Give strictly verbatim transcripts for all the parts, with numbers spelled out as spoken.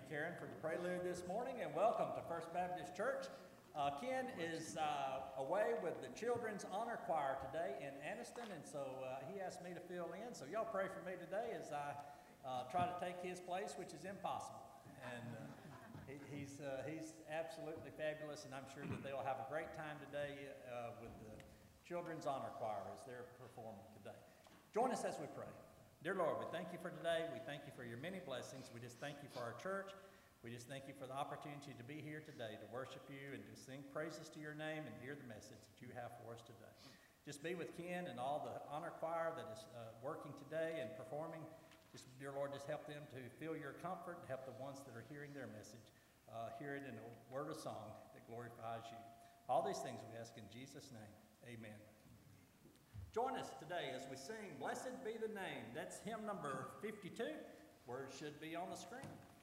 Karen, for the prelude this morning, and welcome to First Baptist Church. Uh, Ken is uh, away with the Children's Honor Choir today in Anniston, and so uh, he asked me to fill in. So y'all pray for me today as I uh, try to take his place, which is impossible. And uh, he, he's uh, he's absolutely fabulous, and I'm sure that they'll have a great time today uh, with the Children's Honor Choir as they're performing today. Join us as we pray. Dear Lord, we thank you for today. We thank you for your many blessings. We just thank you for our church. We just thank you for the opportunity to be here today to worship you and to sing praises to your name and hear the message that you have for us today. Just be with Ken and all the honor choir that is uh, working today and performing. Just, dear Lord, just help them to feel your comfort, help the ones that are hearing their message uh, hear it in a word of song that glorifies you. All these things we ask in Jesus' name. Amen. Join us today as we sing Blessed Be the Name. That's hymn number fifty-two. Words should be on the screen.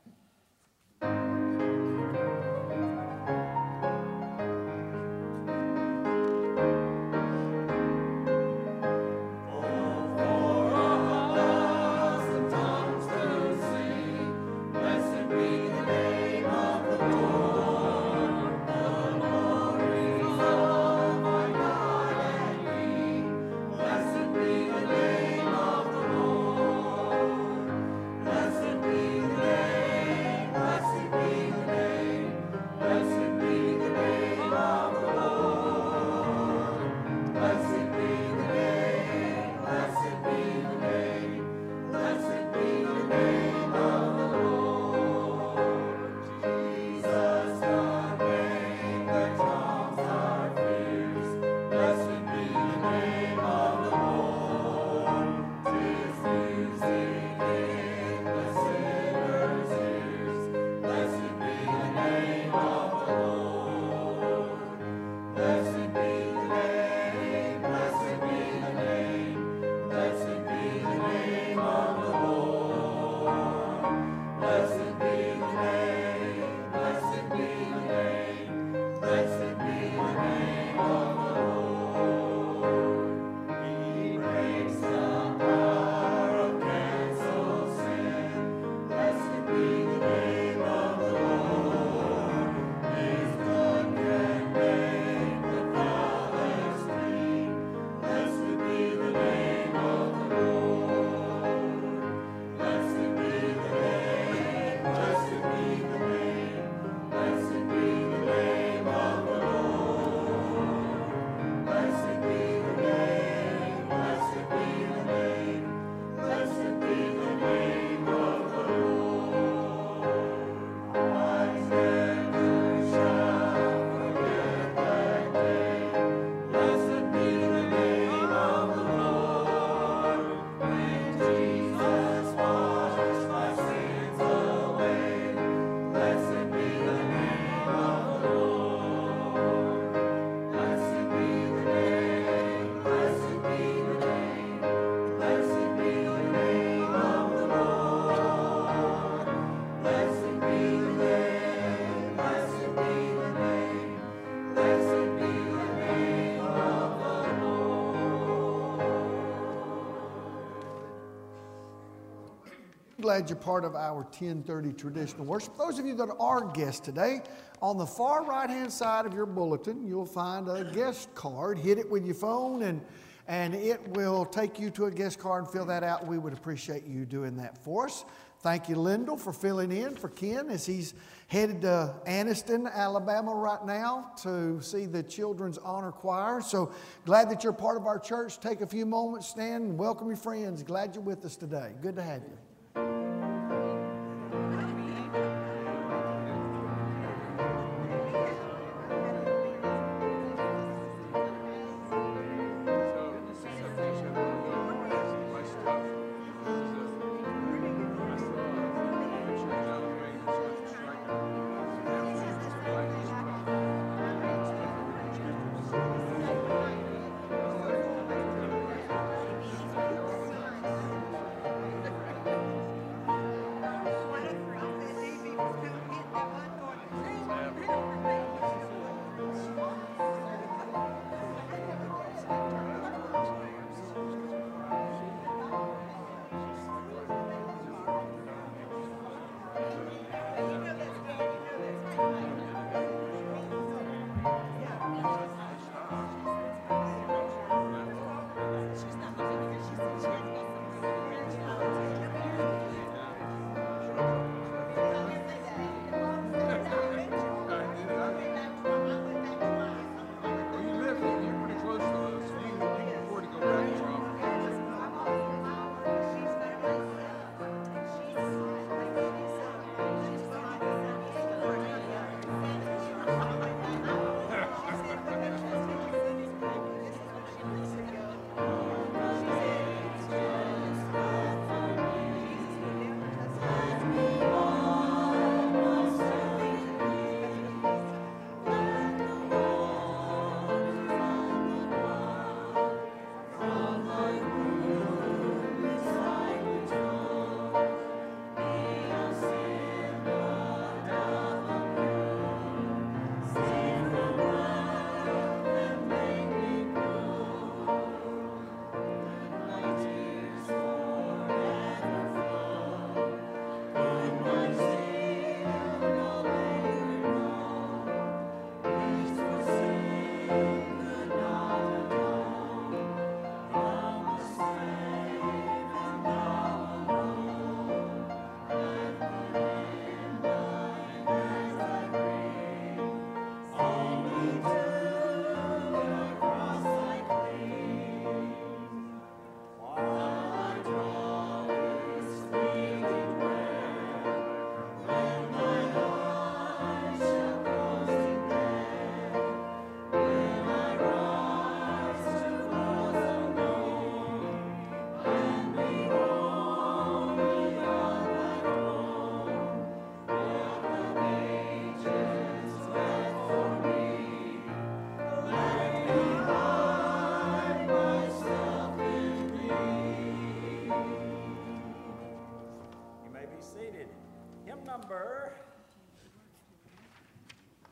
Glad you're part of our ten thirty traditional worship. Those of you that are guests today, on the far right-hand side of your bulletin, you'll find a guest card. Hit it with your phone, and, and it will take you to a guest card and fill that out. We would appreciate you doing that for us. Thank you, Lyndall, for filling in for Ken as he's headed to Anniston, Alabama right now to see the Children's Honor Choir. So glad that you're part of our church. Take a few moments, stand, and welcome your friends. Glad you're with us today. Good to have you.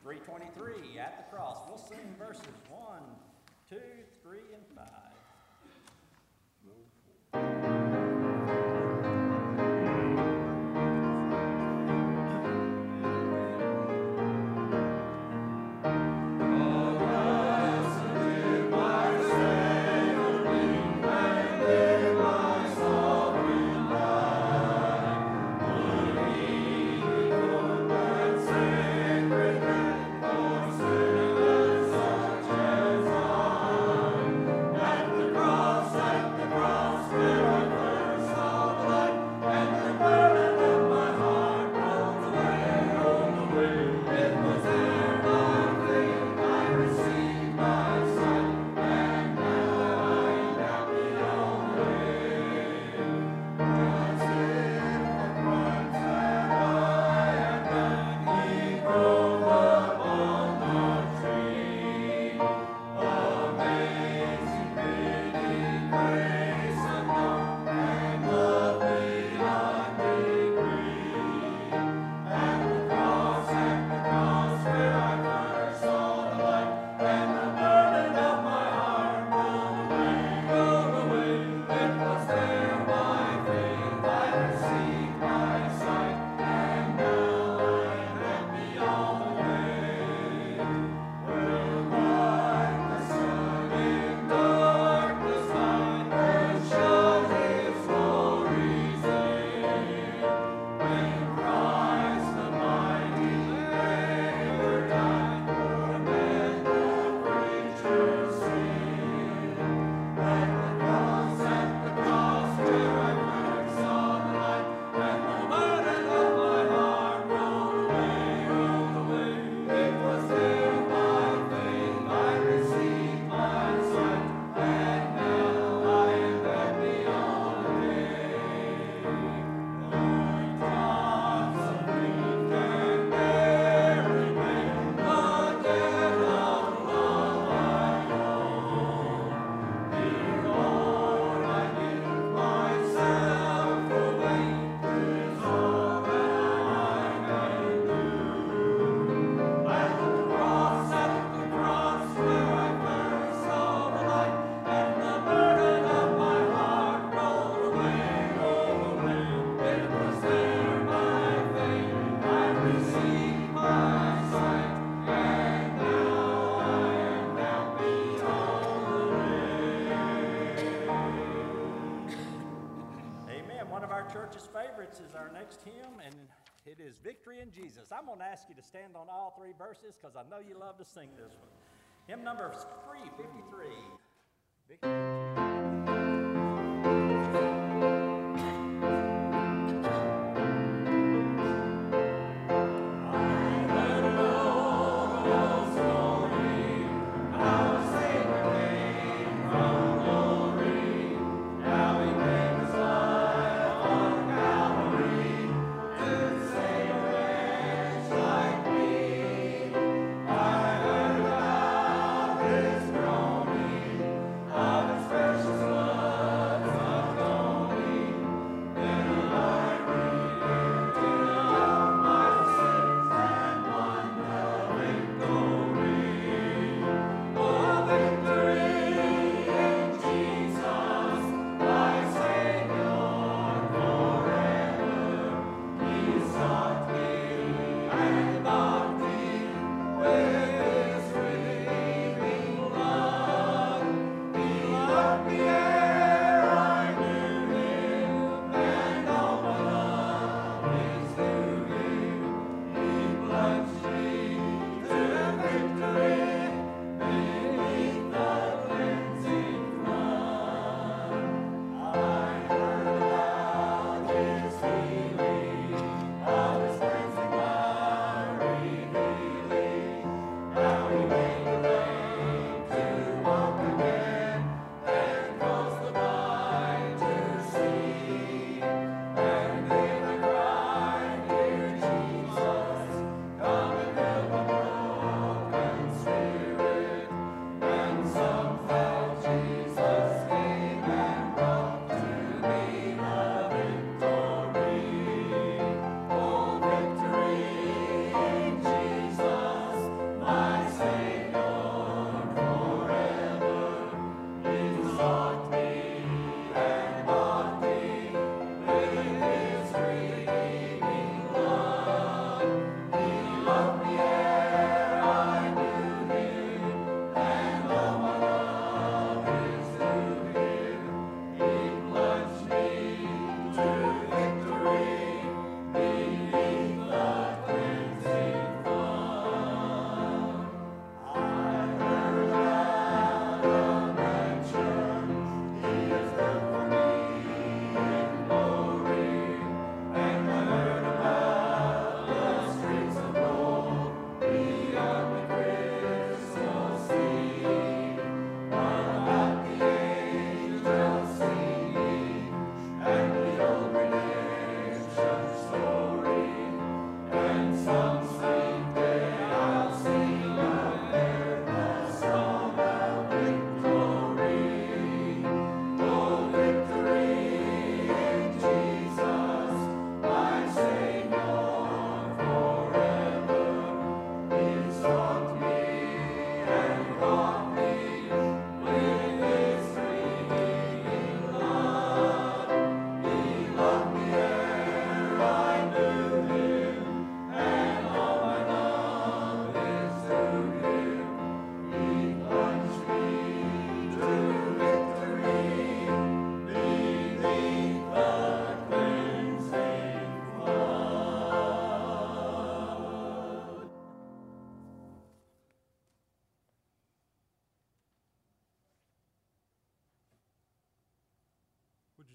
three twenty-three, At the Cross. We'll sing verses one, two, three, and five. Church's favorites is our next hymn, and it is Victory in Jesus. I'm going to ask you to stand on all three verses because I know you love to sing this one. Hymn number three fifty-three, Victory in Jesus.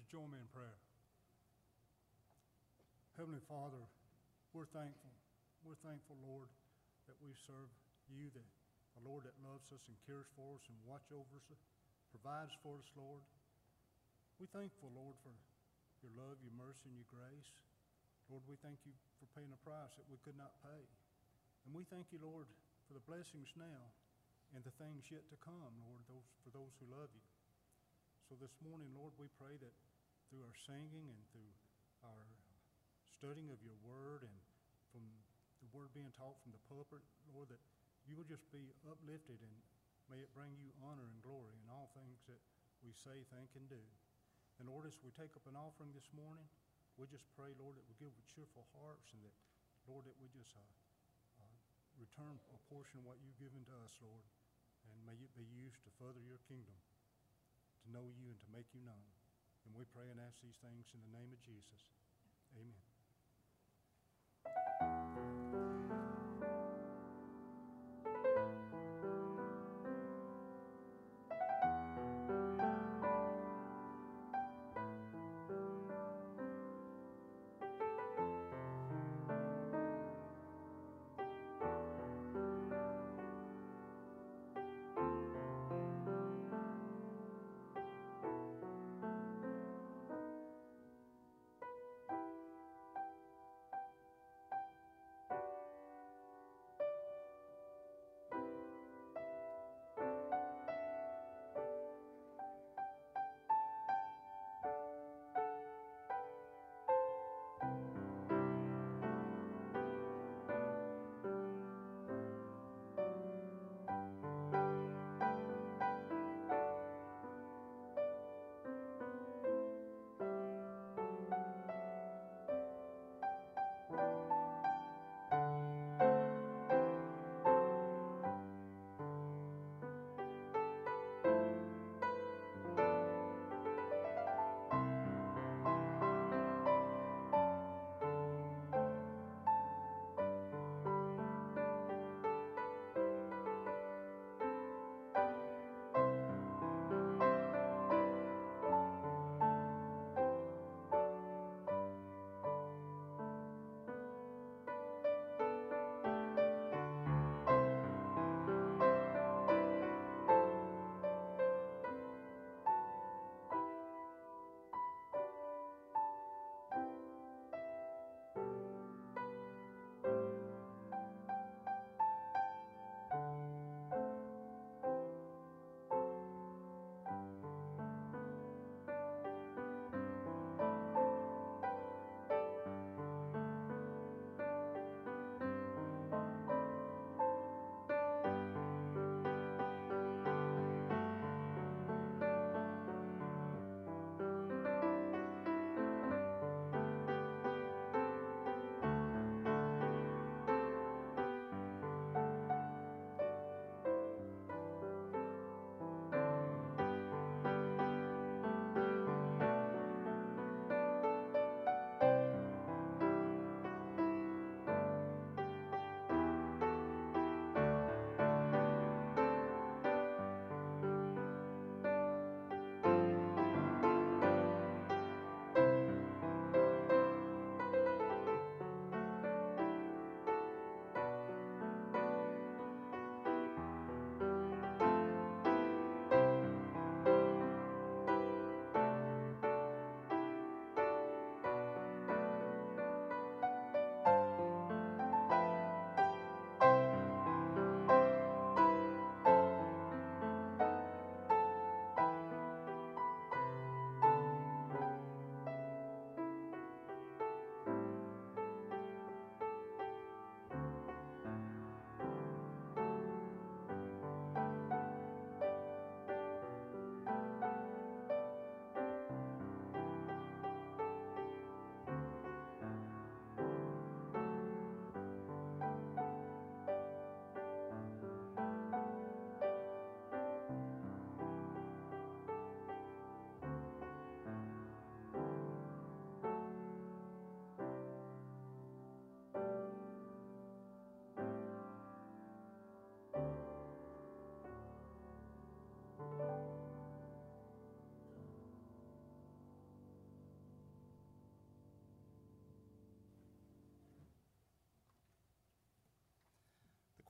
you join me in prayer? Heavenly Father, we're thankful. We're thankful, Lord, that we serve you, the, the Lord that loves us and cares for us and watches over us, provides for us, Lord. We're thankful, Lord, for your love, your mercy, and your grace. Lord, we thank you for paying a price that we could not pay. And we thank you, Lord, for the blessings now and the things yet to come, Lord, those, for those who love you. So this morning, Lord, we pray that through our singing and through our studying of your word and from the word being taught from the pulpit, Lord, that you will just be uplifted and may it bring you honor and glory in all things that we say, think, and do. And Lord, as we take up an offering this morning, we just pray, Lord, that we give with cheerful hearts and that, Lord, that we just uh, uh, return a portion of what you've given to us, Lord, and may it be used to further your kingdom, to know you and to make you known. And we pray and ask these things in the name of Jesus. Amen.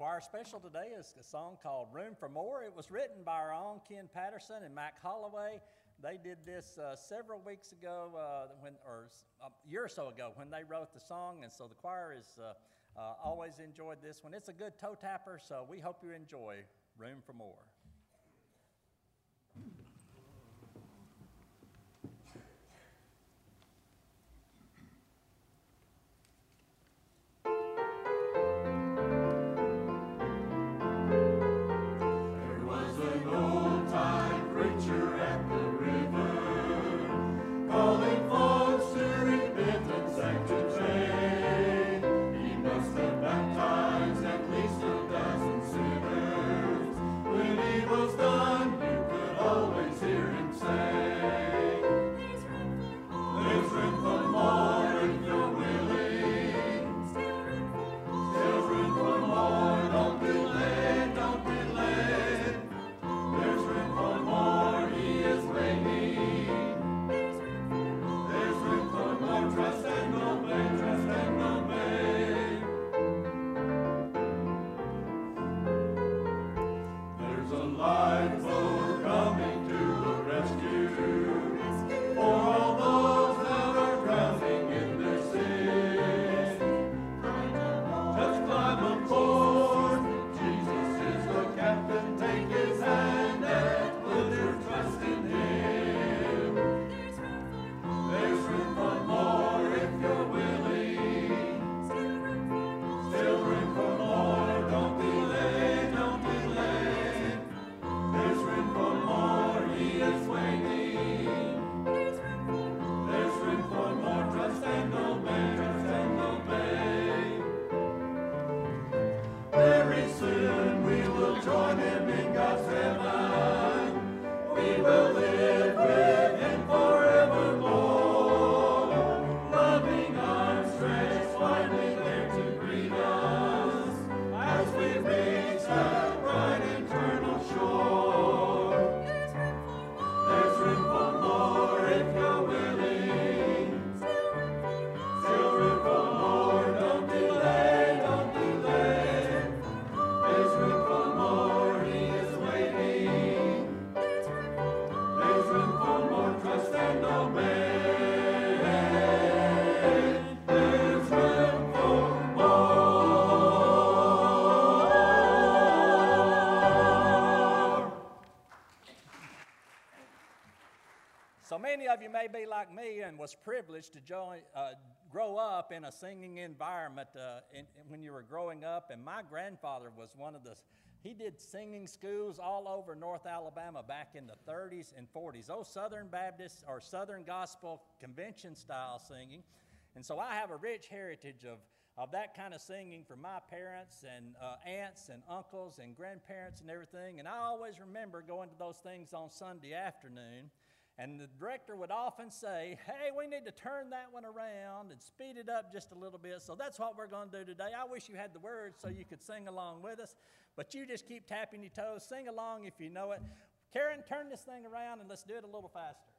choir special today is a song called Room for More. It was written by our own Ken Patterson and Mac Holloway. They did this uh, several weeks ago, uh, when, or a year or so ago, when they wrote the song, and so the choir has uh, uh, always enjoyed this one. It's a good toe tapper, so we hope you enjoy Room for More. So many of you may be like me and was privileged to join, uh, grow up in a singing environment uh, in, in when you were growing up. And my grandfather was one of the, he did singing schools all over North Alabama back in the thirties and forties. Those Southern Baptist or Southern Gospel convention style singing. And so I have a rich heritage of, of that kind of singing from my parents and uh, aunts and uncles and grandparents and everything. And I always remember going to those things on Sunday afternoon. And the director would often say, hey, we need to turn that one around and speed it up just a little bit. So that's what we're going to do today. I wish you had the words so you could sing along with us. But you just keep tapping your toes. Sing along if you know it. Karen, turn this thing around and let's do it a little faster.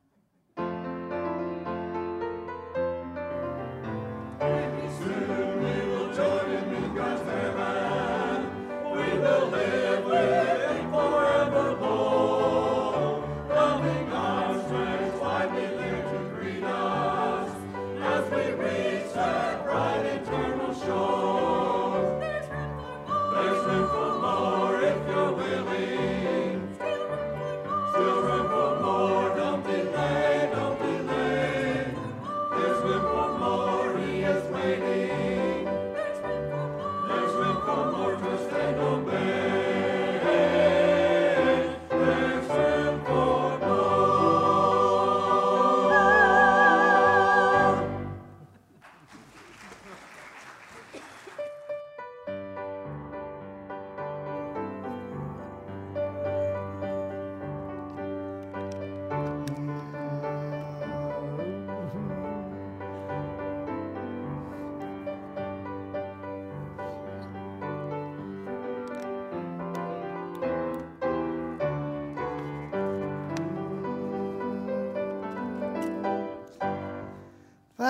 Soon we will join him in God's heaven. We will live with him forevermore. Loving arms stretched widely there to greet us as we reach that bright eternal shore. There's room for more if you're willing. Still room for more, don't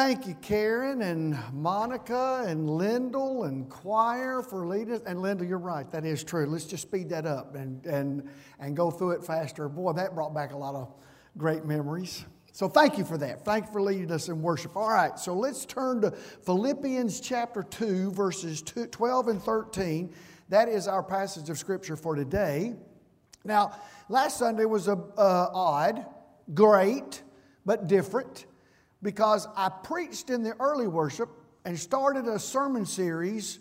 Thank you, Karen and Monica and Lyndall and choir for leading us. And Lyndall, you're right. That is true. Let's just speed that up and, and, and go through it faster. Boy, that brought back a lot of great memories. So thank you for that. Thank you for leading us in worship. All right, so let's turn to Philippians chapter two, verses twelve and thirteen. That is our passage of Scripture for today. Now, last Sunday was a, uh, odd, great, but different, because I preached in the early worship and started a sermon series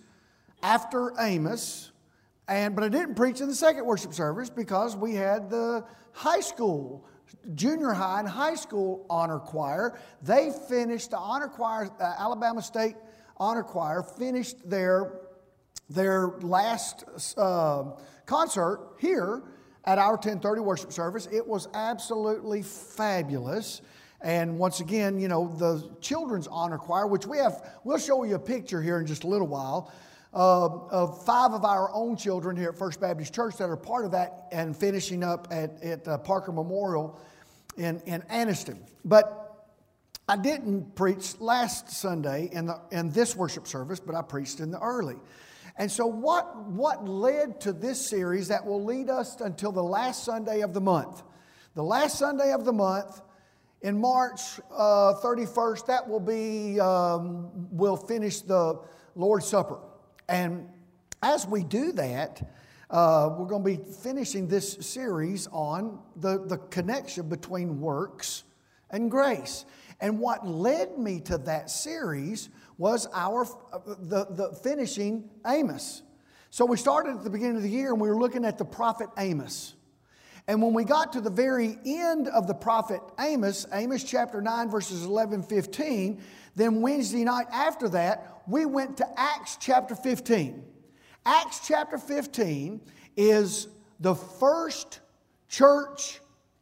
after Amos, and but I didn't preach in the second worship service because we had the high school, junior high and high school honor choir. They finished the honor choir, uh, Alabama State Honor Choir finished their, their last uh, concert here at our ten thirty worship service. It was absolutely fabulous. And once again, you know, the children's honor choir, which we have, we'll show you a picture here in just a little while, uh, of five of our own children here at First Baptist Church that are part of that and finishing up at, at uh, Parker Memorial in, in Anniston. But I didn't preach last Sunday in, the, in this worship service, but I preached in the early. And so what, what led to this series that will lead us until the last Sunday of the month? The last Sunday of the month, in March uh, thirty-first, that will be, um, we'll finish the Lord's Supper. And as we do that, uh, we're going to be finishing this series on the, the connection between works and grace. And what led me to that series was our the, the finishing Amos. So we started at the beginning of the year and we were looking at the prophet Amos. And when we got to the very end of the prophet Amos, Amos chapter nine, verses eleven, fifteen, then Wednesday night after that, we went to Acts chapter fifteen. Acts chapter fifteen is the first church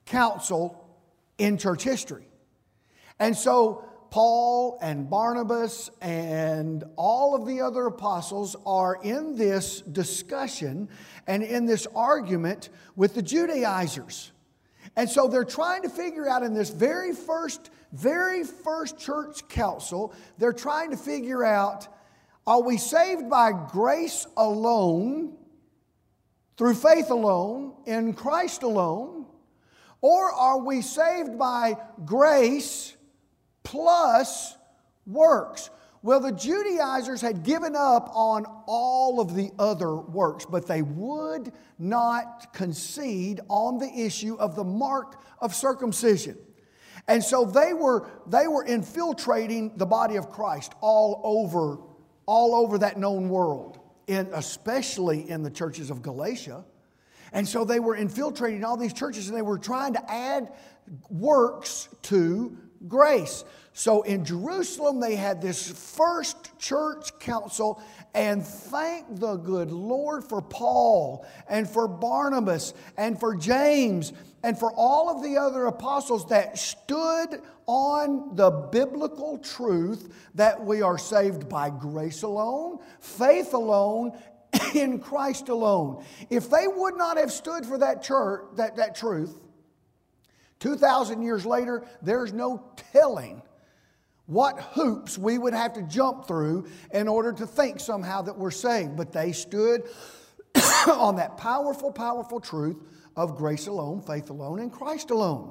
council in church history. And so Paul and Barnabas and all of the other apostles are in this discussion and in this argument with the Judaizers. And so they're trying to figure out in this very first, very first church council, they're trying to figure out, are we saved by grace alone, through faith alone, in Christ alone, or are we saved by grace plus works? Well, the Judaizers had given up on all of the other works, but they would not concede on the issue of the mark of circumcision. And so they were, they were infiltrating the body of Christ all over, all over that known world, in, especially in the churches of Galatia. And so they were infiltrating all these churches and they were trying to add works to grace. So in Jerusalem, they had this first church council, and thank the good Lord for Paul and for Barnabas and for James and for all of the other apostles that stood on the biblical truth that we are saved by grace alone, faith alone, in Christ alone. If they would not have stood for that church, that, that truth, two thousand years later, there's no telling what hoops we would have to jump through in order to think somehow that we're saved. But they stood on that powerful, powerful truth of grace alone, faith alone, and Christ alone.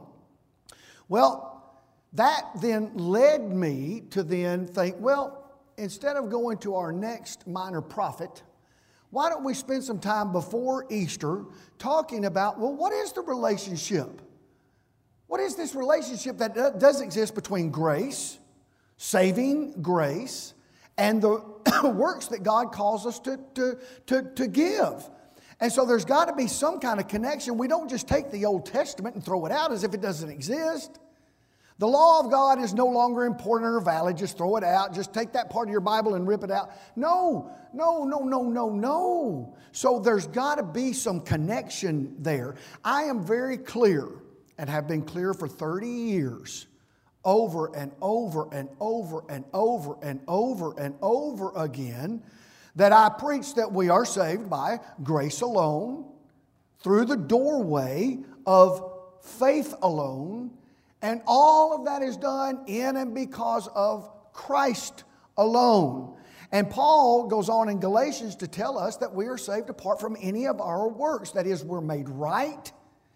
Well, that then led me to then think, well, instead of going to our next minor prophet, why don't we spend some time before Easter talking about, well, what is the relationship? What is this relationship that does exist between grace, saving grace, and the works that God calls us to, to, to, to give? And so there's got to be some kind of connection. We don't just take the Old Testament and throw it out as if it doesn't exist. The law of God is no longer important or valid. Just throw it out. Just take that part of your Bible and rip it out. No, no, no, no, no, no. So there's got to be some connection there. I am very clear, and have been clear for thirty years, over and over and over and over and over and over again, that I preach that we are saved by grace alone, through the doorway of faith alone, and all of that is done in and because of Christ alone. And Paul goes on in Galatians to tell us that we are saved apart from any of our works. That is, we're made right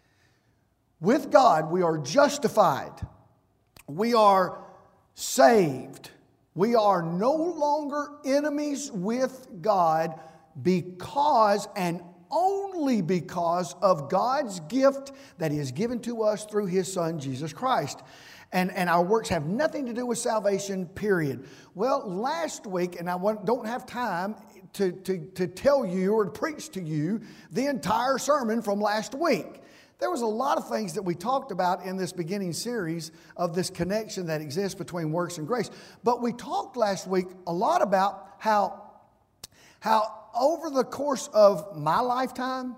with God. We are justified. We are saved. We are no longer enemies with God because and only because of God's gift that is given to us through His Son, Jesus Christ. And, and our works have nothing to do with salvation, period. Well, last week, and I don't have time to, to, to tell you or to preach to you the entire sermon from last week. There was a lot of things that we talked about in this beginning series of this connection that exists between works and grace. But we talked last week a lot about how, how over the course of my lifetime,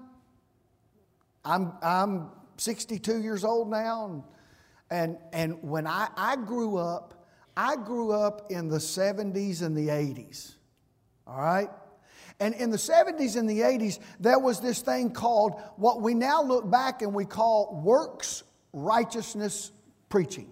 I'm, I'm sixty-two years old now, and And, and when I, I grew up, I grew up in the seventies and the eighties, all right? And in the seventies and the eighties, there was this thing called what we now look back and we call works righteousness preaching.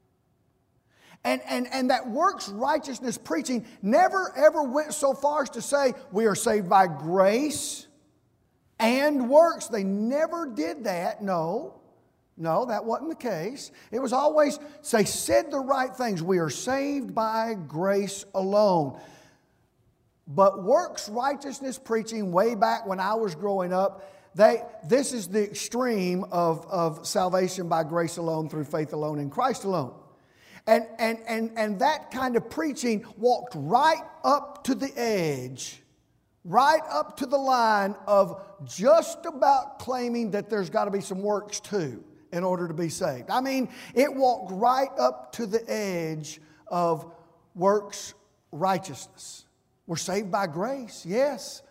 And, and, and that works righteousness preaching never ever went so far as to say we are saved by grace and works. They never did that, no. No, that wasn't the case. It was always, they said the right things. We are saved by grace alone. But works righteousness preaching way back when I was growing up, they, this is the extreme of, of salvation by grace alone, through faith alone, in Christ alone. And, and, and, and that kind of preaching walked right up to the edge, right up to the line of just about claiming that there's got to be some works too in order to be saved. I mean, it walked right up to the edge of works righteousness. We're saved by grace, yes.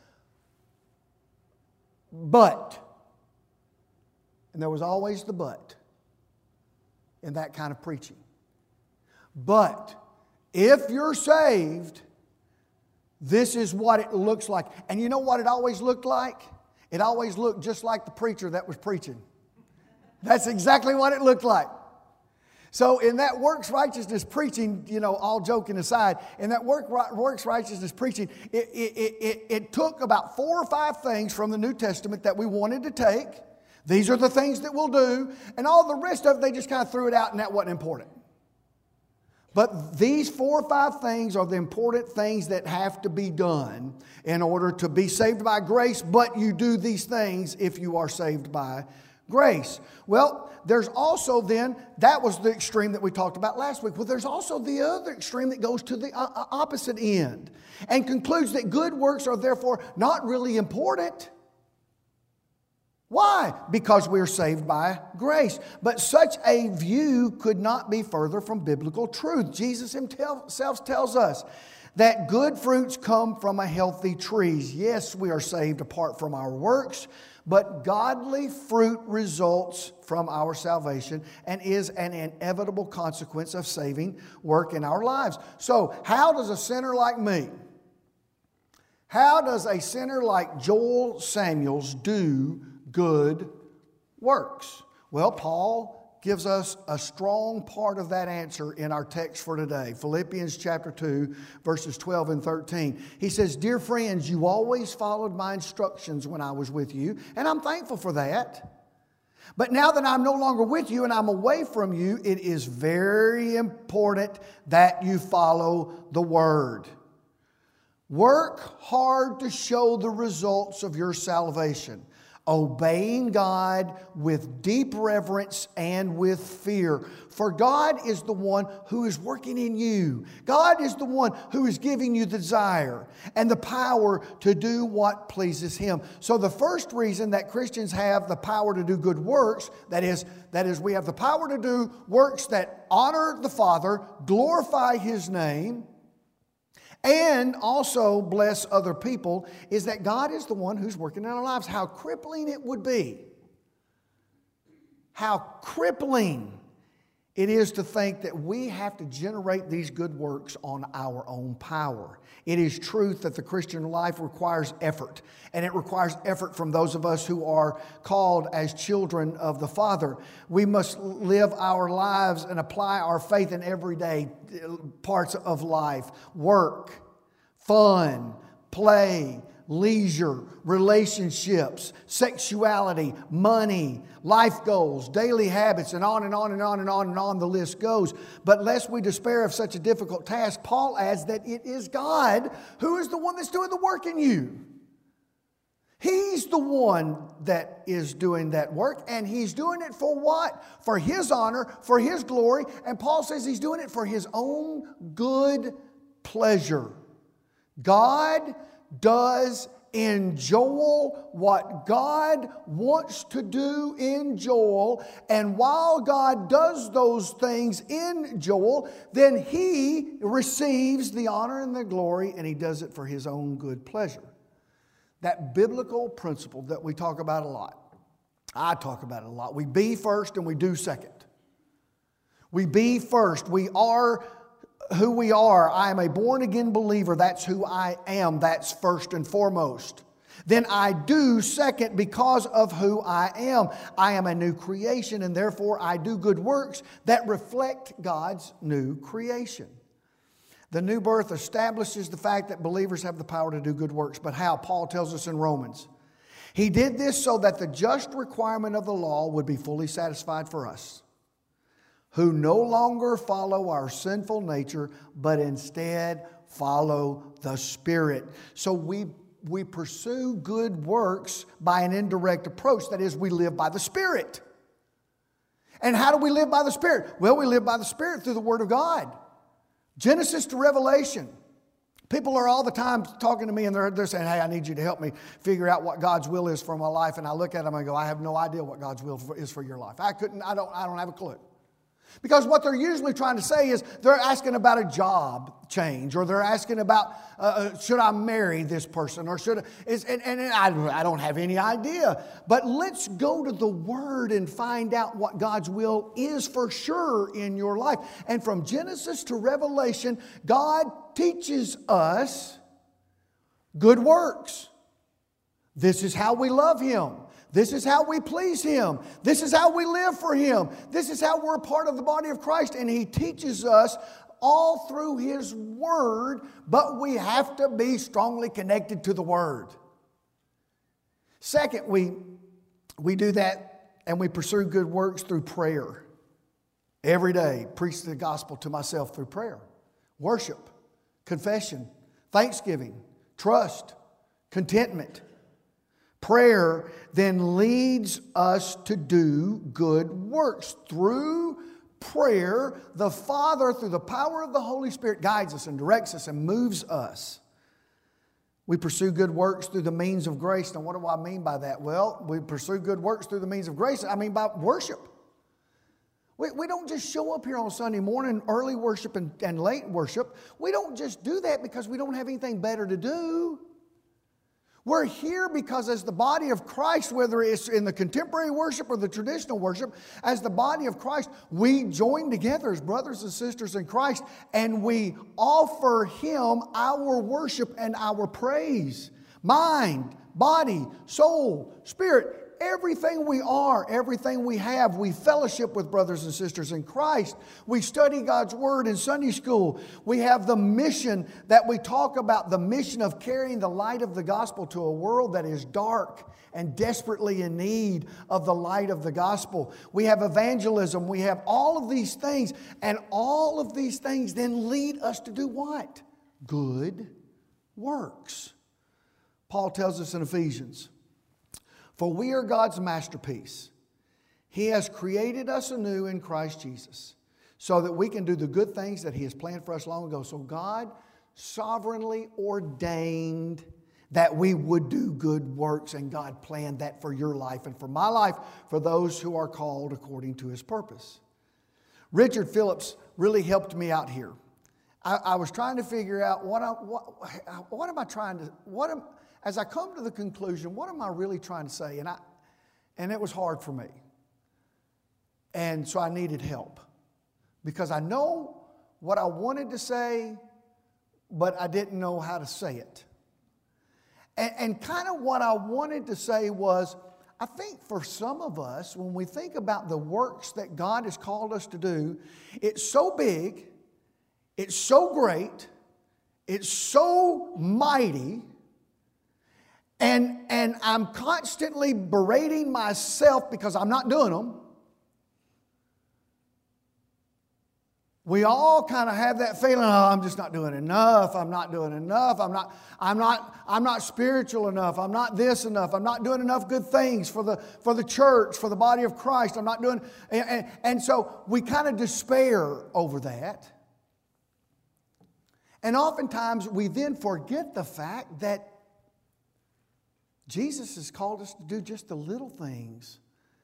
But, and there was always the but in that kind of preaching. But if you're saved, this is what it looks like. And you know what it always looked like? It always looked just like the preacher that was preaching. That's exactly what it looked like. So in that works righteousness preaching, you know, all joking aside, in that work, works righteousness preaching, it, it, it, it took about four or five things from the New Testament that we wanted to take. These are the things that we'll do. And all the rest of it, they just kind of threw it out and that wasn't important. But these four or five things are the important things that have to be done in order to be saved by grace. But you do these things if you are saved by grace. Well, there's also then, that was the extreme that we talked about last week. Well, there's also the other extreme that goes to the opposite end and concludes that good works are therefore not really important. Why? Because we're saved by grace. But such a view could not be further from biblical truth. Jesus himself tells us that good fruits come from a healthy tree. Yes, we are saved apart from our works, but godly fruit results from our salvation and is an inevitable consequence of saving work in our lives. So, how does a sinner like me, how does a sinner like Joel Samuels do good works? Well, Paul gives us a strong part of that answer in our text for today. Philippians chapter two, verses twelve and thirteen. He says, "Dear friends, you always followed my instructions when I was with you, and I'm thankful for that. But now that I'm no longer with you and I'm away from you, it is very important that you follow the word. Work hard to show the results of your salvation, obeying God with deep reverence and with fear. For God is the one who is working in you. God is the one who is giving you the desire and the power to do what pleases Him." So the first reason that Christians have the power to do good works, that is, that is we have the power to do works that honor the Father, glorify His name, and also bless other people, is that God is the one who's working in our lives. How crippling it would be. How crippling It is to think that we have to generate these good works on our own power. It is truth that the Christian life requires effort, and it requires effort from those of us who are called as children of the Father. We must live our lives and apply our faith in everyday parts of life: work, fun, play, leisure, relationships, sexuality, money, life goals, daily habits, and on and on and on and on and on the list goes. But lest we despair of such a difficult task, Paul adds that it is God who is the one that's doing the work in you. He's the one that is doing that work, and He's doing it for what? For His honor, for His glory, and Paul says He's doing it for His own good pleasure. God does in Joel what God wants to do in Joel, and while God does those things in Joel, then He receives the honor and the glory, and He does it for His own good pleasure. That biblical principle that we talk about a lot. I talk about it a lot. We be first and we do second. We be first. We are who we are. I am a born-again believer. That's who I am. That's first and foremost. Then I do second because of who I am. I am a new creation, and therefore I do good works that reflect God's new creation. The new birth establishes the fact that believers have the power to do good works. But how? Paul tells us in Romans. He did this so that the just requirement of the law would be fully satisfied for us, who no longer follow our sinful nature, but instead follow the Spirit. So we, we pursue good works by an indirect approach. That is, we live by the Spirit. And how do we live by the Spirit? Well, we live by the Spirit through the Word of God. Genesis to Revelation. People are all the time talking to me, and they're, they're saying, hey, I need you to help me figure out what God's will is for my life. And I look at them and I go, I have no idea what God's will for, is for your life. I couldn't, I don't, I don't have a clue. Because what they're usually trying to say is they're asking about a job change, or they're asking about, uh, should I marry this person, or should I, is, and, and I, I don't have any idea. But let's go to the Word and find out what God's will is for sure in your life. And from Genesis to Revelation, God teaches us good works. This is how we love Him. This is how we please Him. This is how we live for Him. This is how we're a part of the body of Christ. And He teaches us all through His Word, but we have to be strongly connected to the Word. Second, we, we do that and we pursue good works through prayer. Every day, preach the gospel to myself through prayer. Worship, confession, thanksgiving, trust, contentment. Prayer then leads us to do good works. Through prayer, the Father, through the power of the Holy Spirit, guides us and directs us and moves us. We pursue good works through the means of grace. Now, what do I mean by that? Well, we pursue good works through the means of grace. I mean by worship. We, we don't just show up here on Sunday morning, early worship and, and late worship. We don't just do that because we don't have anything better to do. We're here because as the body of Christ, whether it's in the contemporary worship or the traditional worship, as the body of Christ, we join together as brothers and sisters in Christ, and we offer Him our worship and our praise. Mind, body, soul, spirit, everything we are, everything we have, we fellowship with brothers and sisters in Christ. We study God's Word in Sunday school. We have the mission that we talk about, the mission of carrying the light of the gospel to a world that is dark and desperately in need of the light of the gospel. We have evangelism. We have all of these things, and all of these things then lead us to do what? Good works. Paul tells us in Ephesians, for we are God's masterpiece. He has created us anew in Christ Jesus so that we can do the good things that He has planned for us long ago. So God sovereignly ordained that we would do good works, and God planned that for your life and for my life, for those who are called according to His purpose. Richard Phillips really helped me out here. I, I was trying to figure out what, I, what, what am I trying to, what am As I come to the conclusion, what am I really trying to say? And I, and it was hard for me. And so I needed help. because I know what I wanted to say, but I didn't know how to say it. And, and kind of what I wanted to say was, I think for some of us, when we think about the works that God has called us to do, it's so big, it's so great, it's so mighty, and, and I'm constantly berating myself because I'm not doing them. We all kind of have that feeling, oh, I'm just not doing enough, I'm not doing enough, I'm not, I'm not, I'm not spiritual enough, I'm not this enough, I'm not doing enough good things for the, for the church, for the body of Christ, I'm not doing, and, and, and so we kind of despair over that. And oftentimes we then forget the fact that Jesus has called us to do just the little things.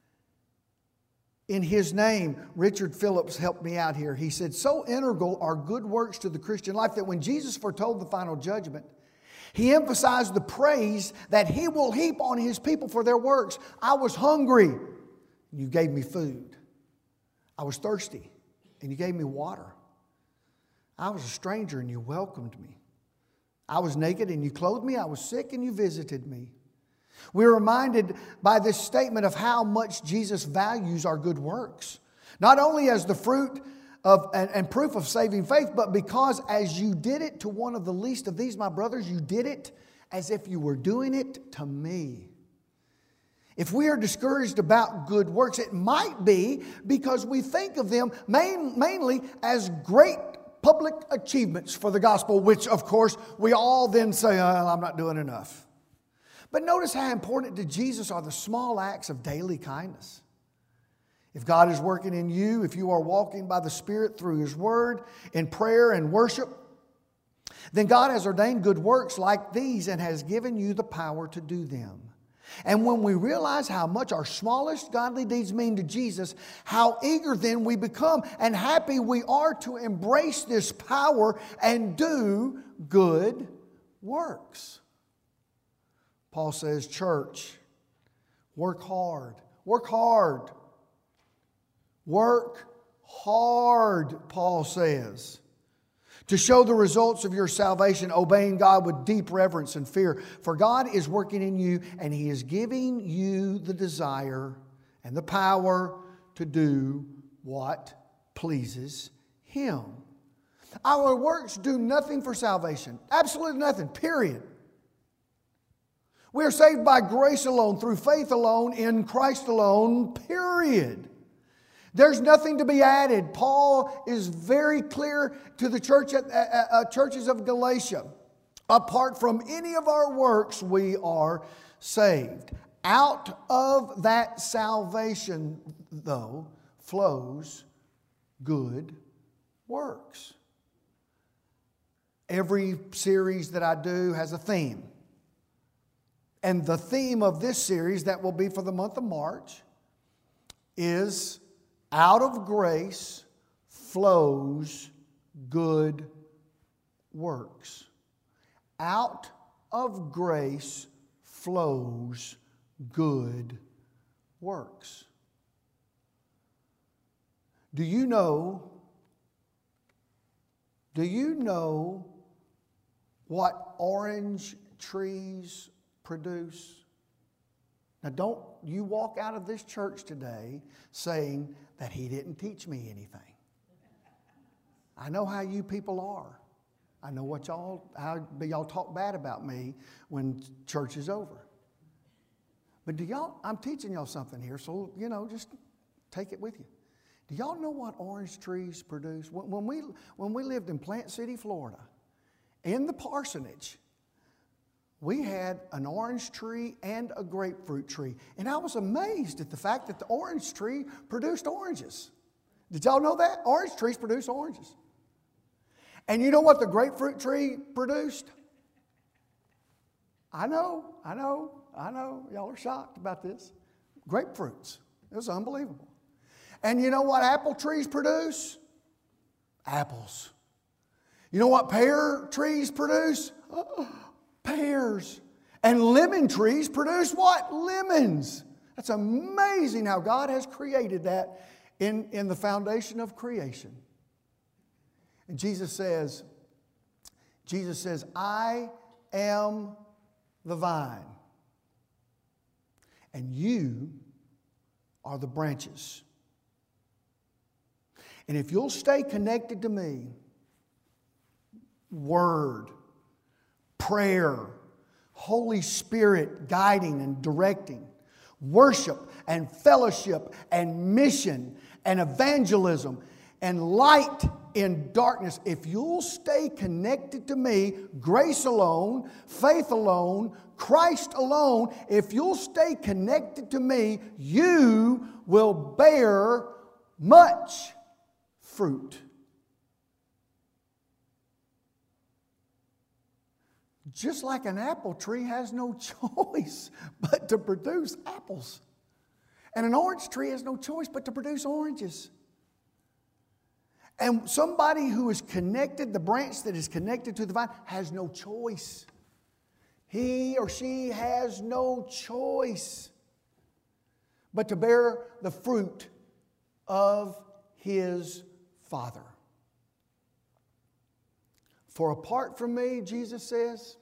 In His name, Richard Phillips helped me out here. He said, so integral are good works to the Christian life that when Jesus foretold the final judgment, He emphasized the praise that He will heap on His people for their works. I was hungry, and You gave me food. I was thirsty, and You gave me water. I was a stranger, and You welcomed me. I was naked, and You clothed me. I was sick, and You visited me. We're reminded by this statement of how much Jesus values our good works. Not only as the fruit of and, and proof of saving faith, but because as You did it to one of the least of these, my brothers, You did it as if You were doing it to me. If we are discouraged about good works, it might be because we think of them main, mainly as great public achievements for the gospel, which of course we all then say, oh, I'm not doing enough. But notice how important to Jesus are the small acts of daily kindness. If God is working in you, if you are walking by the Spirit through His Word, in prayer and worship, then God has ordained good works like these and has given you the power to do them. And when we realize how much our smallest godly deeds mean to Jesus, how eager then we become and happy we are to embrace this power and do good works. Paul says, church, work hard. Work hard. Work hard, Paul says, to show the results of your salvation, obeying God with deep reverence and fear. For God is working in you, and He is giving you the desire and the power to do what pleases Him. Our works do nothing for salvation. Absolutely nothing, period. We are saved by grace alone, through faith alone, in Christ alone, period. There's nothing to be added. Paul is very clear to the church at, uh, uh, churches of Galatia. Apart from any of our works, we are saved. Out of that salvation, though, flows good works. Every series that I do has a theme. And the theme of this series that will be for the month of March is out of grace flows good works. Out of grace flows good works. Do you know, do you know what orange trees produce? Now, don't you walk out of this church today saying that he didn't teach me anything. I know how you people are. I know what y'all, how y'all talk bad about me when church is over. But do y'all, I'm teaching y'all something here, so, you know, just take it with you. Do y'all know what orange trees produce? When, when, we, when we lived in Plant City, Florida, in the parsonage, we had an orange tree and a grapefruit tree. And I was amazed at the fact that the orange tree produced oranges. Did y'all know that? Orange trees produce oranges. And you know what the grapefruit tree produced? I know, I know, I know. Y'all are shocked about this. Grapefruits. It was unbelievable. And you know what apple trees produce? Apples. You know what pear trees produce? Oh, pears. And lemon trees produce what? Lemons. That's amazing how God has created that in, in the foundation of creation. And Jesus says, Jesus says, I am the vine, and you are the branches. And if you'll stay connected to me, Word, prayer, Holy Spirit guiding and directing, worship and fellowship and mission and evangelism and light in darkness. If you'll stay connected to me, grace alone, faith alone, Christ alone, if you'll stay connected to me, you will bear much fruit. Just like an apple tree has no choice but to produce apples. And an orange tree has no choice but to produce oranges. And somebody who is connected, the branch that is connected to the vine, has no choice. He or she has no choice but to bear the fruit of his Father. For apart from me, Jesus says,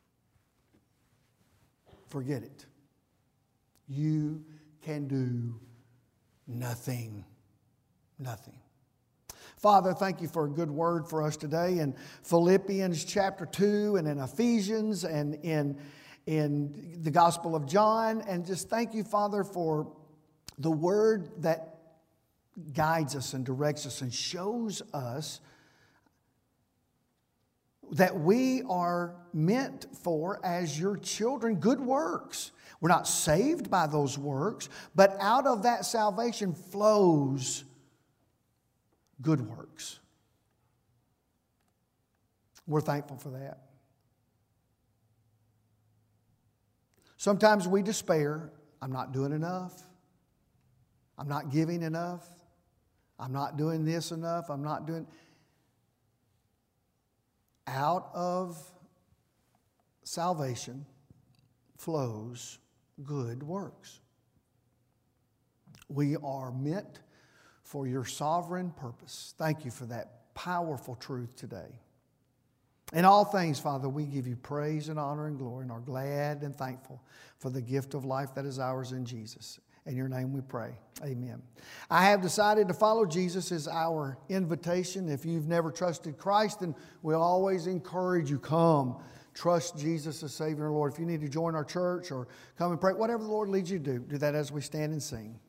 forget it. You can do nothing. Nothing. Father, thank you for a good word for us today in Philippians chapter two and in Ephesians and in, in the Gospel of John. And just thank you, Father, for the word that guides us and directs us and shows us that we are meant for, as your children, good works. We're not saved by those works, but out of that salvation flows good works. We're thankful for that. Sometimes we despair. I'm not doing enough. I'm not giving enough. I'm not doing this enough. I'm not doing... Out of salvation flows good works. We are meant for your sovereign purpose. Thank you for that powerful truth today. In all things, Father, we give you praise and honor and glory and are glad and thankful for the gift of life that is ours in Jesus. In your name we pray. Amen. I have decided to follow Jesus as our invitation. If you've never trusted Christ, then we always encourage you, come, trust Jesus as Savior and Lord. If you need to join our church or come and pray, whatever the Lord leads you to do, do that as we stand and sing.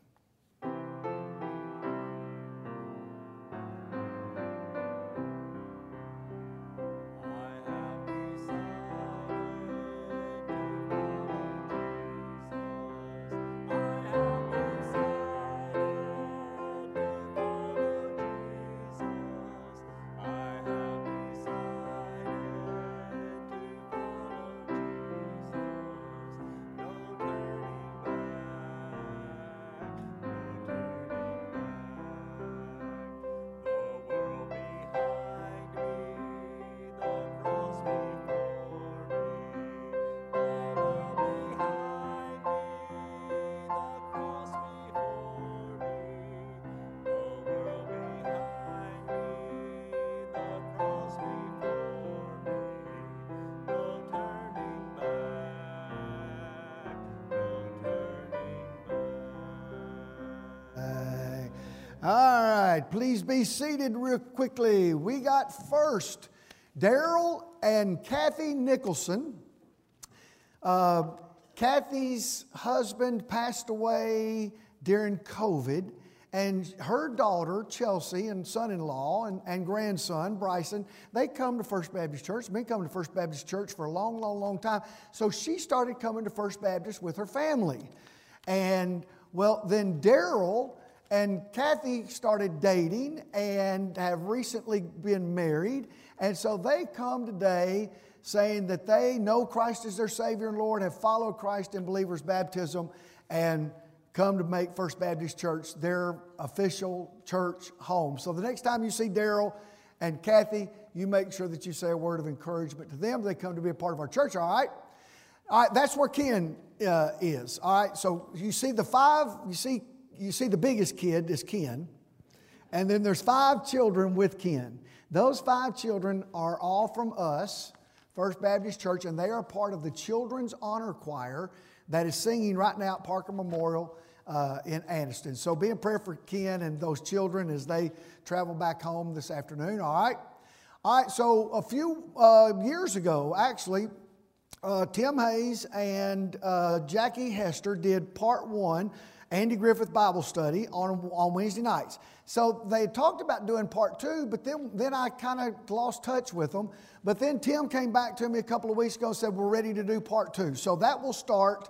All right, please be seated real quickly. We got first Daryl and Kathy Nicholson. Uh, Kathy's husband passed away during COVID, and her daughter, Chelsea, and son-in-law and, and grandson, Bryson, they come to First Baptist Church. They've been coming to First Baptist Church for a long, long, long time. So she started coming to First Baptist with her family. And, well, then Daryl and Kathy started dating and have recently been married. And so they come today saying that they know Christ as their Savior and Lord, have followed Christ in believer's baptism, and come to make First Baptist Church their official church home. So the next time you see Daryl and Kathy, you make sure that you say a word of encouragement to them. They come to be a part of our church, all right? All right, that's where Ken uh, is. All right, so you see the five, you see You see the biggest kid is Ken, and then there's five children with Ken. Those five children are all from us, First Baptist Church, and they are part of the Children's Honor Choir that is singing right now at Parker Memorial uh, in Anniston. So be in prayer for Ken and those children as they travel back home this afternoon, all right? All right, so a few uh, years ago, actually, uh, Tim Hayes and uh, Jackie Hester did part one, Andy Griffith Bible Study, on, on Wednesday nights. So they talked about doing part two, but then, then I kind of lost touch with them. But then Tim came back to me a couple of weeks ago and said, we're ready to do part two. So that will start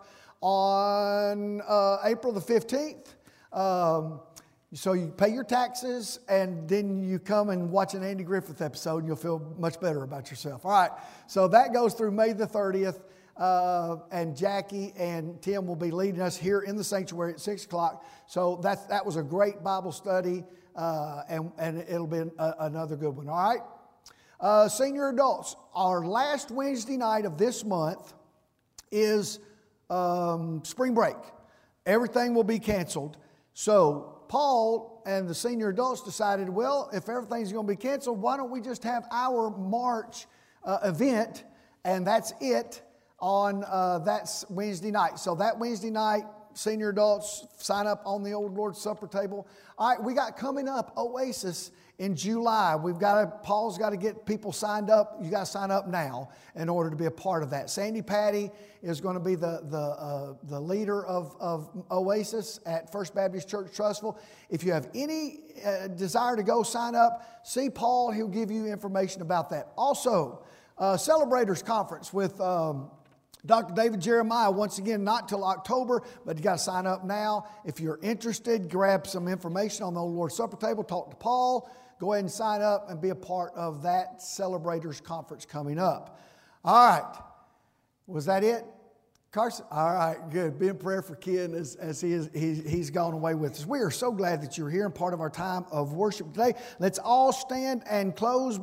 on uh, April the fifteenth. Um, so you pay your taxes, and then you come and watch an Andy Griffith episode, and you'll feel much better about yourself. All right, so that goes through May the thirtieth. Uh, and Jackie and Tim will be leading us here in the sanctuary at six o'clock. So that's, that was a great Bible study, uh, and, and it'll be an, a, another good one, all right? Uh, senior adults, our last Wednesday night of this month is um, spring break. Everything will be canceled. So Paul and the senior adults decided, well, if everything's going to be canceled, why don't we just have our March uh, event, and that's it, on uh, that Wednesday night. So that Wednesday night, senior adults, sign up on the Old Lord's Supper table. All right, we got coming up Oasis in July. We've got to, Paul's got to get people signed up. You got to sign up now in order to be a part of that. Sandy Patty is going to be the, the, uh, the leader of, of Oasis at First Baptist Church Trussville. If you have any uh, desire to go sign up, see Paul. He'll give you information about that. Also, uh, Celebrators Conference with Um, Doctor David Jeremiah, once again, not till October, but you got to sign up now. If you're interested, grab some information on the Old Lord's Supper table, talk to Paul, go ahead and sign up and be a part of that Celebrators Conference coming up. All right. Was that it, Carson? All right, good. Be in prayer for Ken as, as he is, he, he's gone away with us. We are so glad that you're here and part of our time of worship today. Let's all stand and close